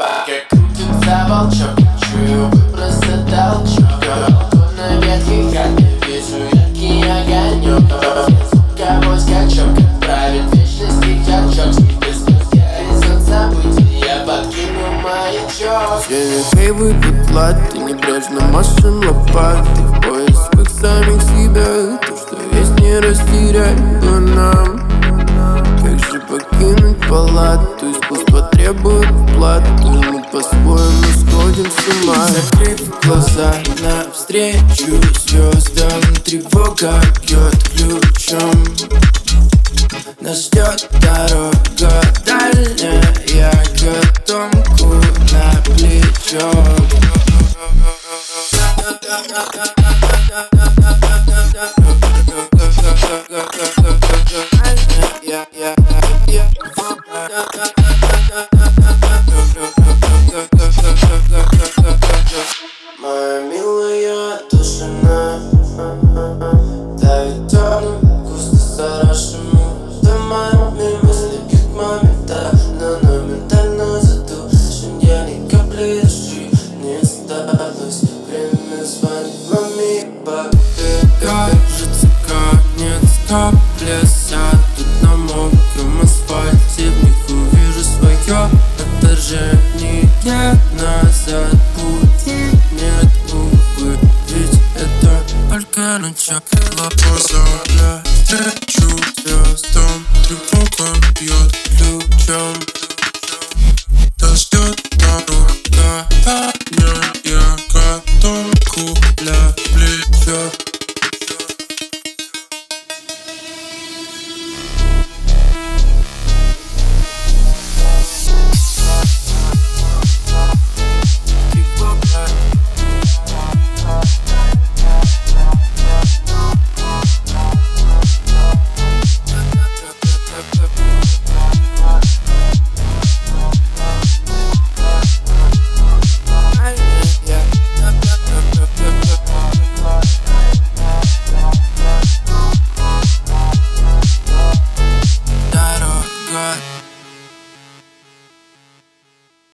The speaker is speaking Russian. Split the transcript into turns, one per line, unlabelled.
Пока крутится волчок, чую выбросы толчок. На ветке хаты вижу яркий огонек. Звуковой скачок отправит вечности качок. Без горизонт событий я подкину маячок.
Время кайвы платы, небрежно машем лопаты. В поисках самих себя, то, что есть, не растеряем нам. Как же покинуть палату? Искусство требует плату, мы по-своему сходим с ума. Закрыв глаза навстречу звездам, тревога бьет ключом. Нас ждет дорога дальняя, котомку на плечо. Моя милая тишина давит темным, густо зарашему домами. Мысли бьют моментально, но ментально задушен. Я ни капли души не осталось. Время звонит маме, папе. Кажется, конец капля сядут на мокром асфальте. В них увижу свое отражение. Назад пути нет, увы, ведь это только начало. Вопросов я встречу.